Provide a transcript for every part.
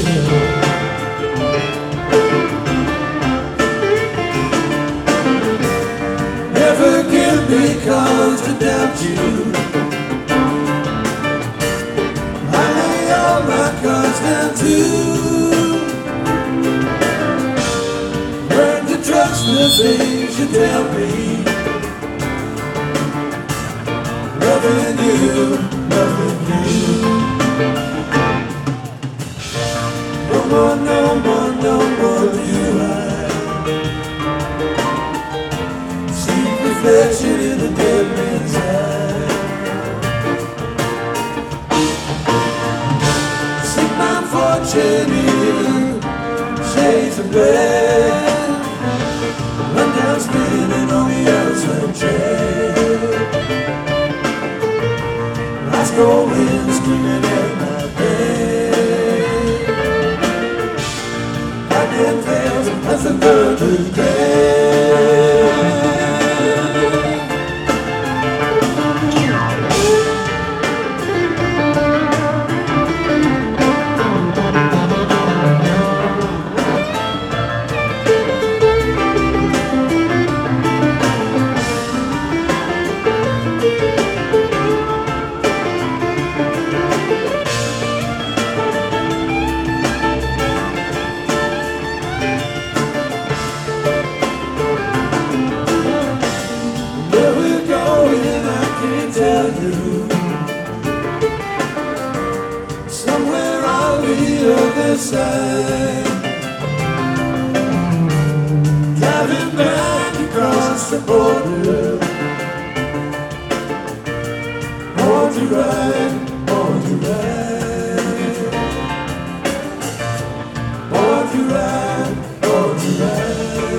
Never give me cause to doubt you. I lay all my cards down too. Learn to trust the things you tell me. Loving you, loving you. No more, no more, no more do I see reflection in the dead man's eye. See my fortune in shades of red. Run down spinning on the outside chair. Ice cold wind screaming at my bed. Goddamn fails, that's a bird to grave. Where we're going, I can't tell you. Somewhere on the other side. Driving back across the border. Born to ride, born to ride. Born to ride, born to ride.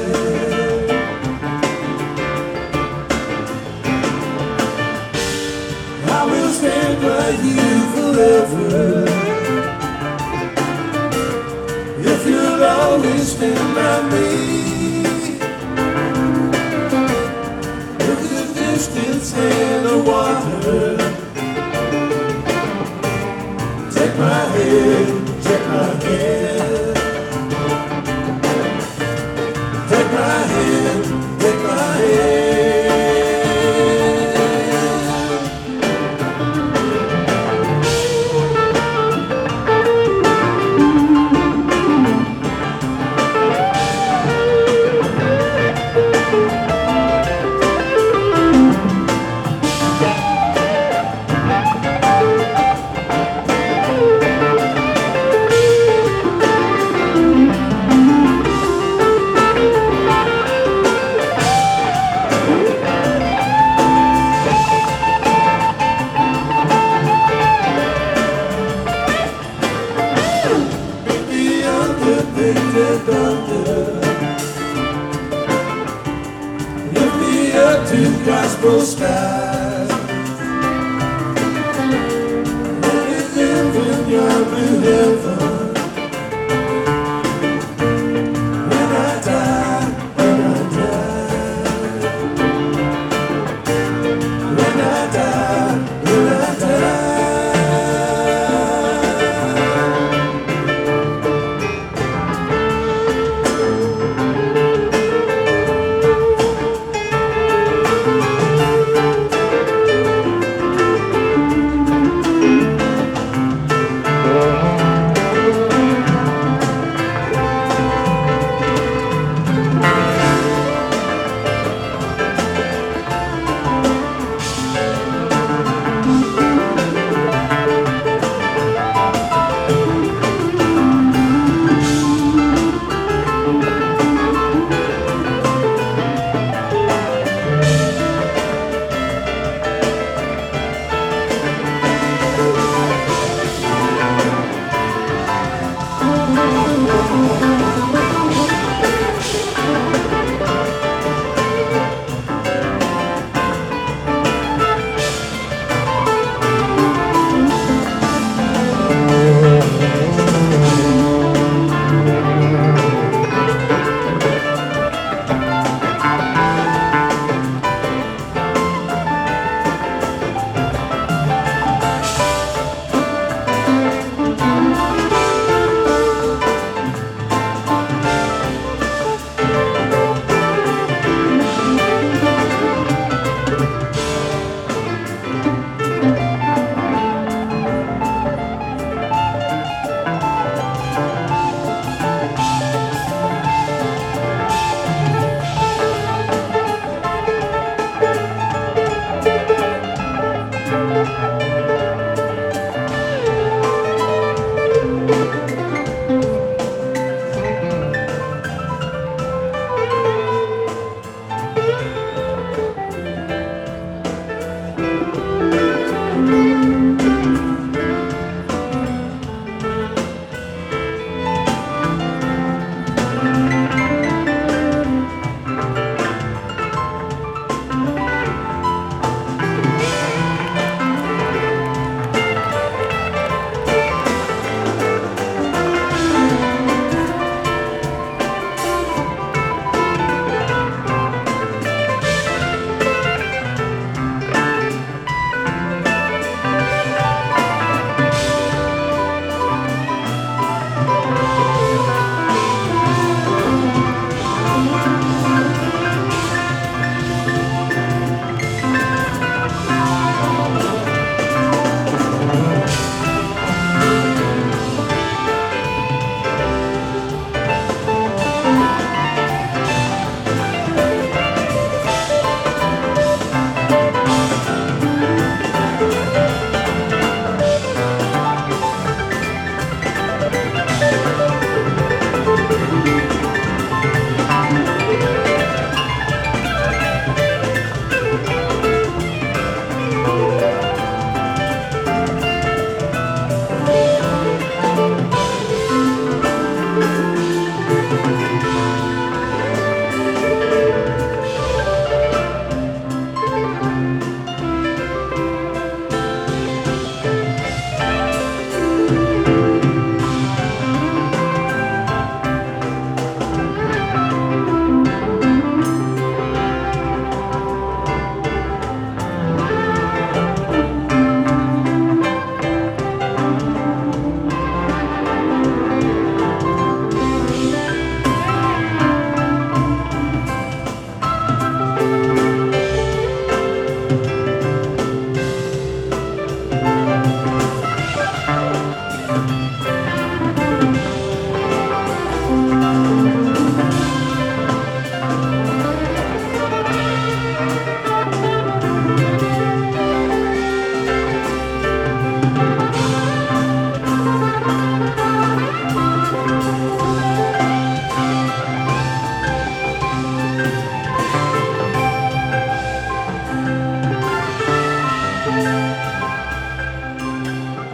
I will stand by you forever. If you'll always stand by me. Look at the distance and the water. Take my hand, take my hand. Take my hand, take my hand. Lift me up to gospel skies. Let me live in your blue heaven.